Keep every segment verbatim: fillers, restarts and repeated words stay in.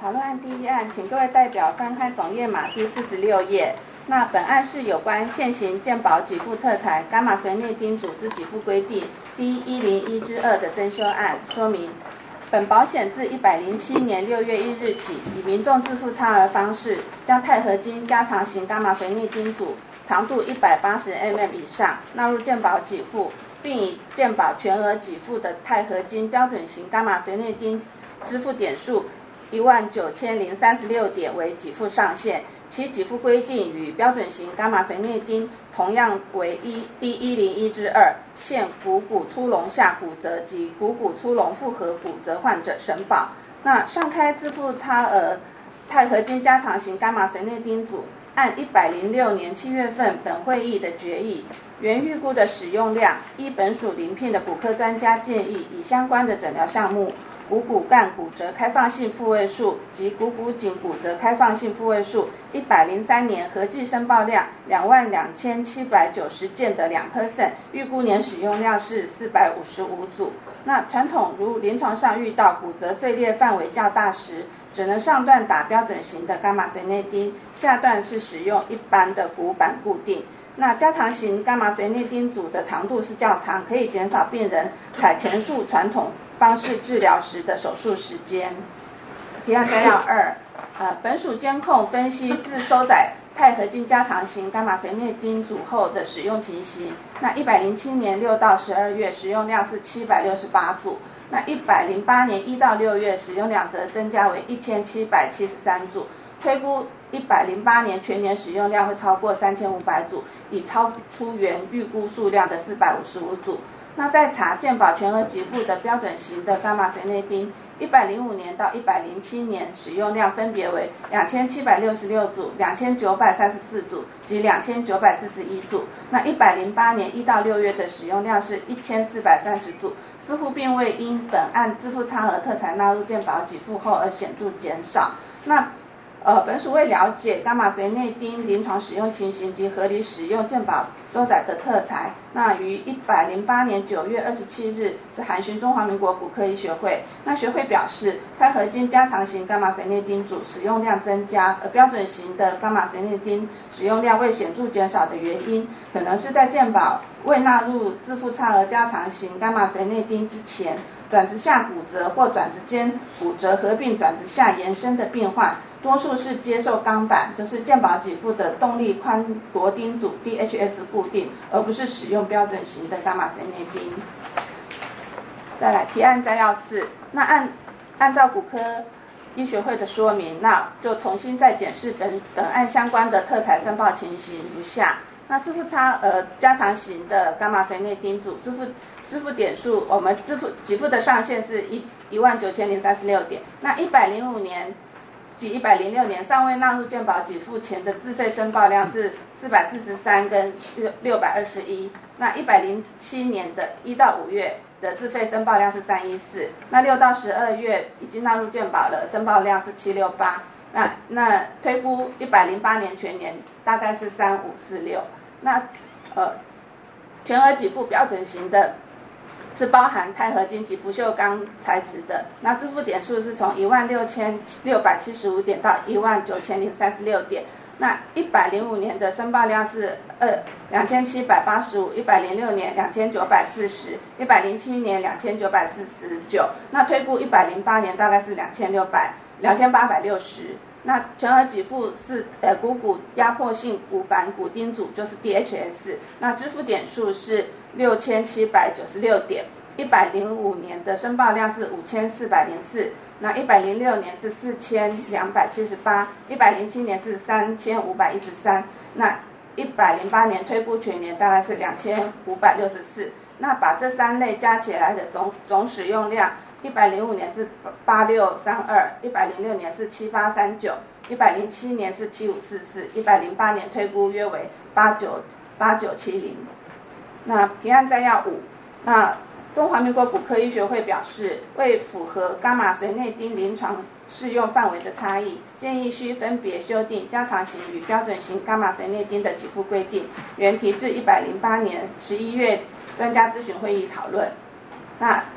讨论案第一案，请各位代表翻开总页码第四十六页。那本案是有关现行健保给付特材伽马随内丁组织给付规定第一零一之二的增修案，说明本保险自一百零七年六月一日起，以民众自付差额方式，将钛合金加长型伽马随内丁组长度一百八十毫米以上纳入健保给付，并以健保全额给付的钛合金标准型伽马随内丁支付点数一万九千零三十六点为给付上限，其给付规定与标准型伽马随内丁同样为一第一零一之二，现股骨粗隆下骨折及股骨粗隆复合骨折患者申报。那上开支付差额钛合金加长型伽马随内丁组，按一百零六年七月份本会议的决议，原预估的使用量，依本属遴聘的骨科专家建议，以相关的诊疗项目股骨干骨折开放性复位数及股骨颈骨折开放性复位数一百零三年合计申报量两万两千七百九十件的 百分之二， 预估年使用量是四百五十五组。那传统如临床上遇到骨折碎裂范围较大时，只能上段打标准型的伽马随内丁，下段是使用一般的骨板固定。那加长型伽马随内丁组的长度是较长，可以减少病人采前述传统方式治疗时的手术时间。提案摘要二，呃，本属监控分析自收载钛合金加长型伽马随内丁组后的使用情形。那一百零七年六到十二月使用量是七百六十八组，那一百零八年一到六月使用量则增加为一千七百七十三组，推估一百零八年全年使用量会超过三千五百组，已超出原预估数量的四百五十五组。那在查健保全额给付的标准型的伽马随内丁，一百零五年到一百零七年使用量分别为两千七百六十六组、两千九百三十四组及两千九百四十一组。那一百零八年一到六月的使用量是一千四百三十组，似乎并未因本案支付差额特材纳入健保给付后而显著减少。那呃，本署为了解伽马随内丁临床使用情形及合理使用健保收载的特材，那于一百零八年九月二十七日是函询中华民国骨科医学会。那学会表示，钛合金加长型伽马随内丁组使用量增加，而标准型的伽马随内丁使用量未显著减少的原因，可能是在健保未纳入自付差额加长型伽马随内丁之前，转子下骨折或转子间骨折合并转子下延伸的病患，多数是接受钢板，就是健保给付的动力宽螺钉组 D H S 固定，而不是使用标准型的伽马随内丁。再来提案摘要四，那按按照骨科医学会的说明，那就重新再检视本本案相关的特材申报情形如下。那支付差额加长型的伽马随内丁组支付支付点数，我们支付给付的上限是一一万九千零三十六点。那一百零五年及一百零六年尚未纳入健保给付前的自费申报量是四百四十三跟六百二十一。那一百零七年的一到五月的自费申报量是三一四。那六到十二月已经纳入健保了，申报量是七六八。那那推估一百零八年全年大概是三五四六。那呃全额给付标准型的是包含钛合金及不锈钢材质的，那支付点数是从一万六千六百七十五点到一万九千零三十六点。那一百零五年的申报量是二两千七百八十五，一百零六年两千九百四十，一百零七年两千九百四十九。那推估一百零八年大概是两千六百两千八百六十。那全额给付是呃股骨压迫性骨板骨钉组，就是 D H S。那支付点数是六千七百九十六点。一百零五年的申报量是五千四百零四，那一百零六年是四千两百七十八，一百零七年是三千五百一十三，那一百零八年推估全年大概是两千五百六十四。那把这三类加起来的总总使用量，一百零五年是八六三二，一百零六年是七八三九，一百零七年是七五四四，一百零八年推估约为八九八九七零。那提案摘要五，那中华民国骨科医学会表示，为符合伽马随内丁临床适用范围的差异，建议需分别修订加长型与标准型伽马随内丁的给付规定，原提至一百零八年十一月专家咨询会议讨论。那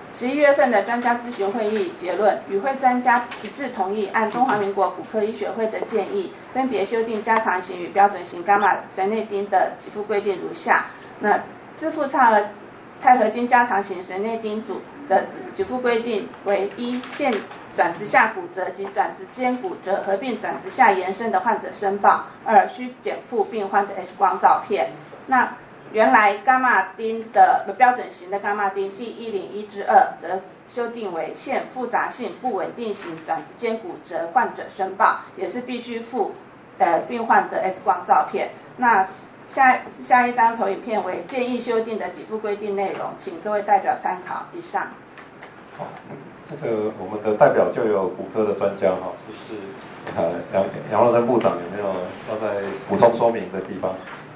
十一月份的专家咨询会议结论，与会专家一致同意按中华民国骨科医学会的建议，分别修订加长型与标准型伽马水内钉的给付规定如下。那自付差额钛合金加长型水内钉组的给付规定为：一、现转直下骨折及转直间骨折合并转直下延伸的患者申报；二、需减负病患的 X 光照片。那原来伽马钉的标准型的伽马钉第一零一之二则修订为现复杂性不稳定型转直间骨折患者申报，也是必须附呃病患的 X 光照片。那下下一张投影片为建议修订的给付规定内容，请各位代表参考。以上。 好，这个我们的代表就有骨科的专家哈，就是呃杨杨若生部长有没有要再补充说明的地方？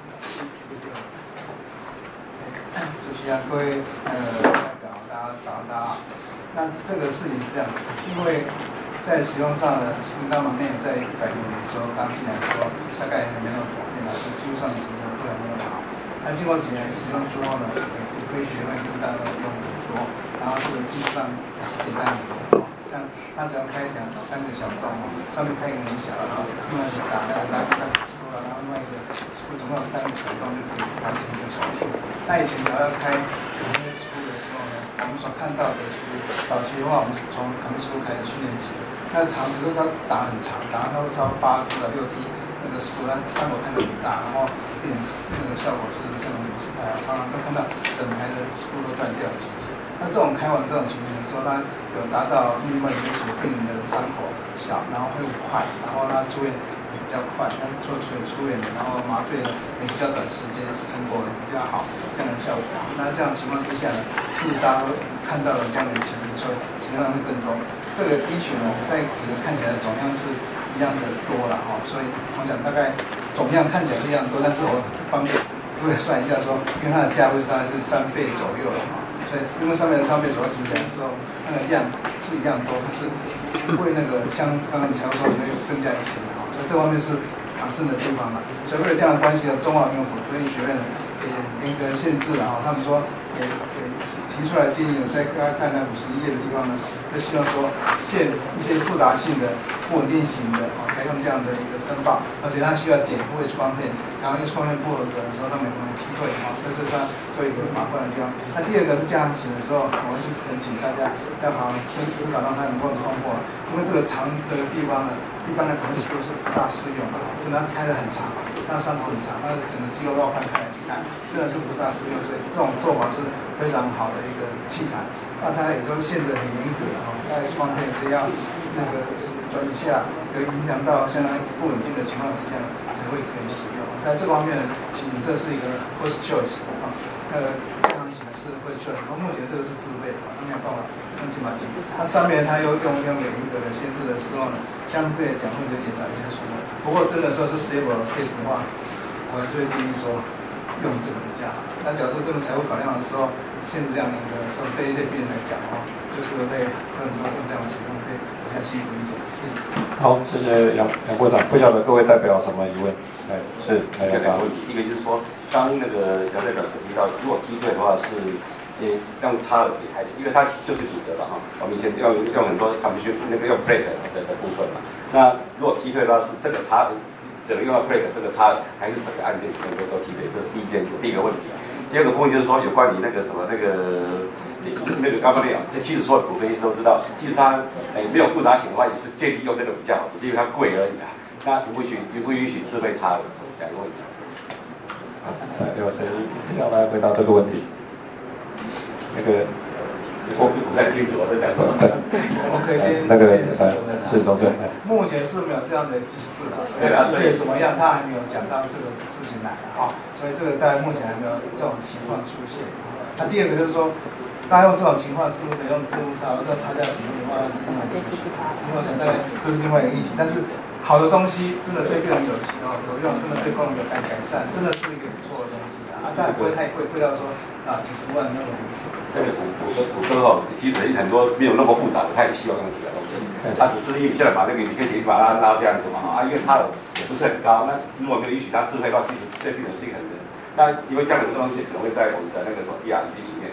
主席啊，各位呃代表，大家早上大家好。那这个事情是这样，因为在使用上呢，新肛门内在一百年的时候刚进来的时候，大概还没有普遍来说，技术上的情况都还没有好。那经过几年使用之后呢，骨科学会跟大家用很多，然后这个技术上简单很多。像它只要开两三个小洞哦，上面开一个很小，然后另外是打那个拉拉师傅，然后另外一个师傅总共有三个小洞就可以完成一个手术。那以前只要要开可能师傅的时候呢，我们所看到的是早期的话，我们是从可能师傅开始训练起，那长比如说他打很长，打到超过八支到六支，那个师傅那伤口看得很大，然后并且那个效果是像我们是台常常都看到整台的师傅都断掉的情形。那这种开完这种情形的时候，它有达到另外一个属病人的伤口小，然后会快，然后它住院也比较快，它做出出院的，然后麻醉也比较短时间，成果也比较好，这样的效果。那这样的情况之下呢，是大家都看到了这样的情形，所以实际上会更多。这个医学呢，在整个看起来总量是一样的多了哈，所以我想大概总量看起来是一样多，但是我方便各位算一下说，因为它的价位大概是三倍左右了哈。对，因为上面的商品主要乘起来的时候，那个量是一样多，可是为那个像刚刚你财务说里面有增加一些哈，所以这方面是抗胜的地方嘛。所以为了这样的关系呢，中华民国骨科医学院呢也严格限制了哈，他们说也也提出来建议，在大家看那五十一页的地方呢，就希望说限一些复杂性的不稳定型的啊，才用这样的一个申报，而且它需要检复 X 光片，然后 X 光片不合格的时候，他们也不能批退啊，所以这是它做一个麻烦的地方。那第二个是加强型的时候，我是恳请大家要好好思思考，让它能够通过，因为这个长的地方呢，一般的可能是都是不大适用的，真的开得很长，那伤口很长，那整个肌肉要翻开来去看，真的是不大适用，所以这种做法是非常好的一个器材。那它也就限制很严格哈，那 X 光片只要那个转一下，有影响到相当不稳定的情况之下，才会可以使用。在这方面，请这是一个 first choice 啊，呃，这样型的是 first choice，目前这个是自备的，它没有办法用金马金。它上面它又用用有严格的限制的时候呢，相对来讲会减少一些数量。不过真的说是 stable case 的话，我还是会建议说用这个比较好。那假如说这个财务考量的时候，限制这样的一个时候，对一些病人来讲哦，就是会很多用这样的使用会比较辛苦一点。谢谢。 好，谢谢杨杨国长。不晓得各位代表有什么疑问？哎，是，还有两个问题，一个就是说，刚那个杨代表所提到，如果踢退的话是，也用插耳给孩子，因为它就是骨折了哈。我们以前用用很多他们去那个用 plate 的的部分嘛。那如果踢退的话是这个插，只能用到 plate 这个插，还是整个按键全部都踢退？这是第一件第一个问题。第二个部分就是说，有关于那个什么那个那个刚刚那样，这其实所有骨科医师都知道，其实它诶没有复杂型的话，也是建议用这个比较好，只是因为它贵而已啊。那允不允许允不允许自费插耳？两个问题。 有谁要来回答这个问题？那个我不太清楚我在讲什么。 对，我们可以先那个是龙生。 目前是没有这样的机制的，所以对什么样他还没有讲到这个事情来了哈，所以这个大概目前还没有这种情况出现。那第二个就是说，大家用这种情况是不是可以用自动插，这插架屏幕的话是另外一个事情。因为大概这是另外一个议题，但是好的东西真的对病人有有有用，真的对功能有改改善，真的是一个不错的东西啊，但不会太贵，贵到说啊几十万那种。 那个骨骨科骨科哦，其实很多没有那么复杂的，他也希望用这个东西。他只是因为现在把那个你可以把它拉这样子嘛啊，因为它也不是很高，那如果没有允许它自费的话，其实对病人是一个很那因为这样的东西可能会在我们的那个什么 D R E 里面，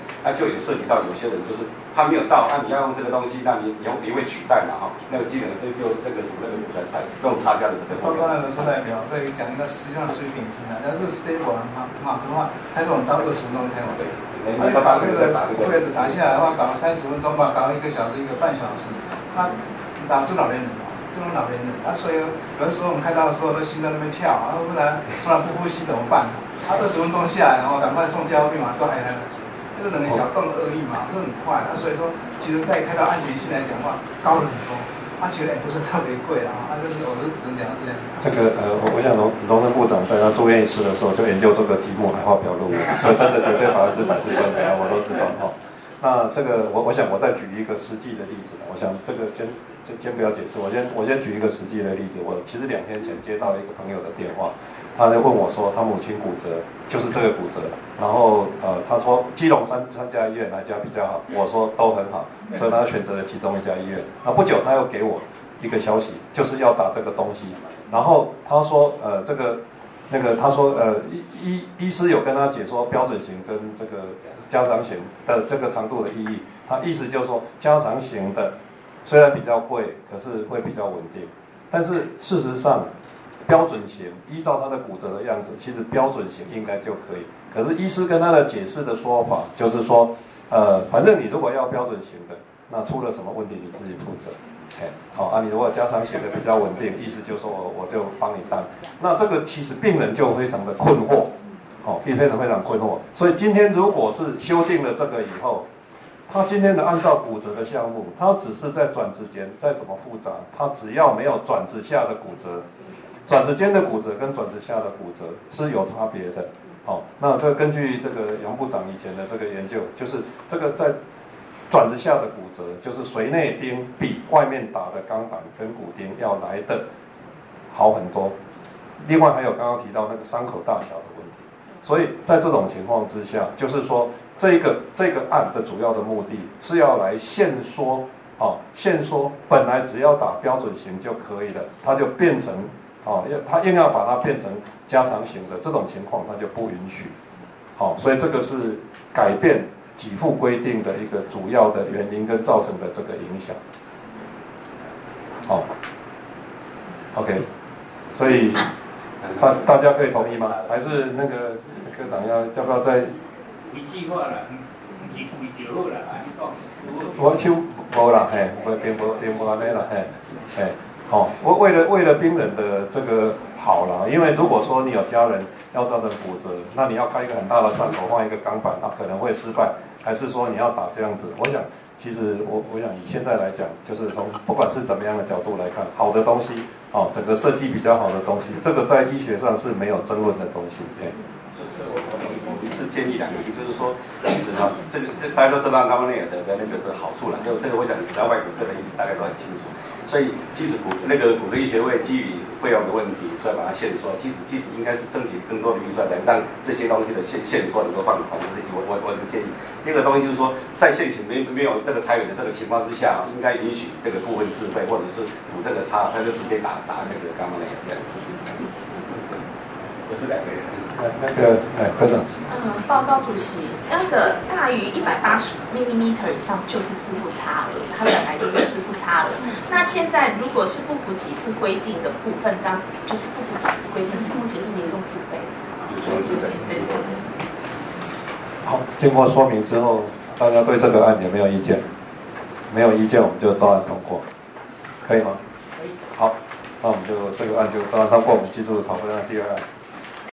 那就有涉及到有些人就是他没有到，那、啊、你要用这个东西，那你你用你会取代嘛哈、哦？那个基本上就就那个什么那个在在用差价的这个。 包括那个收代表，对于讲一个实际上属于扁平的，要是 stable 马马的话，它这种超过十分钟开完。而且把这个位置打下来的话，搞了三十分钟吧，搞了一个小时一个半小时，他打中老年人嘛，这种老年人，啊，所以有的时候我们看到的时候都心在那边跳，然后不然突然不呼吸怎么办？他二十分钟下来，然后赶快送加护病房都还来得及。这个人小动恶意嘛，这很快啊，所以说其实在开到安全性来讲的话，高了很多。它其实也不是特别贵啊，它就是我的只能讲是这样。 这个呃，我我想农农政部长在他住院医师的时候就研究这个题目，还发表论文，所以真的绝对百分之百是专家，我都知道哈。那这个我我想我再举一个实际的例子，我想这个先先先不要解释，我先我先举一个实际的例子。我其实两天前接到一个朋友的电话。他在问我说，他母亲骨折，就是这个骨折。然后呃，他说基隆三三家医院哪家比较好？我说都很好，所以他选择了其中一家医院。那不久他又给我一个消息，就是要打这个东西。然后他说呃这个那个他说呃医医医师有跟他解说标准型跟这个加长型的这个长度的意义。他意思就是说加长型的虽然比较贵，可是会比较稳定。但是事实上，标准型依照他的骨折的样子，其实标准型应该就可以。可是医师跟他的解释的说法就是说，呃，反正你如果要标准型的，那出了什么问题你自己负责。哎，好、哦、啊，你如果加长型的比较稳定，意思就是说我我就帮你担。那这个其实病人就非常的困惑，哦，非常非常困惑。所以今天如果是修订了这个以后，他今天的按照骨折的项目，他只是在转子间再怎么复杂，他只要没有转子下的骨折。转子间的骨折跟转子下的骨折是有差别的，好、哦，那这根据这个杨部长以前的这个研究，就是这个在转子下的骨折，就是髓内钉比外面打的钢板跟骨钉要来的好很多。另外还有刚刚提到那个伤口大小的问题，所以在这种情况之下，就是说这个这个案的主要的目的是要来限缩，啊，限缩本来只要打标准型就可以了，它就变成。哦，他硬要把它变成加长型的这种情况，他就不允许。好、哦，所以这个是改变给付规定的一个主要的原因跟造成的这个影响。好、哦、，OK， 所以大大家可以同意吗？还是那个科长要要不要再？ 一句话啦，不是规就好啦，安尼讲。 我手无啦，嘿，并无并无安尼啦，嘿，嘿。哦，为为了为了病人的这个好啦，因为如果说你有家人要造成骨折，那你要开一个很大的伤口放一个钢板，那可能会失败。还是说你要打这样子？我想，其实我我想以现在来讲，就是从不管是怎么样的角度来看，好的东西，哦，整个设计比较好的东西，这个在医学上是没有争论的东西。对。 是建议两个，就是说，其实呢，这个这大家都知道他们那个的的那个的好处了，就这个我想只要外骨科的意思大家都很清楚。所以其实骨那个骨科医学会基于费用的问题，所以把它限缩。其实其实应该是争取更多的预算来让这些东西的限限缩能够放宽，这是我我我的建议。第二个东西就是说，在现行没没有这个裁员的这个情况之下，应该允许这个部分自费或者是补这个差，他就直接打打那个伽马雷这样。这是两个人。 那个哎，科长。 嗯，报告主席，那个大于一百八十 m m 以上就是自付差额，它本来就是自付差额。那现在如果是不符给付规定的部分，当就是不符给付规定，目前是严重自费。 严重自费。 对对对。 好，经过说明之后，大家对这个案有没有意见？没有意见，我们就照案通过，可以吗？可以。好，那我们就这个案就照案通过，我们进入讨论案第二案。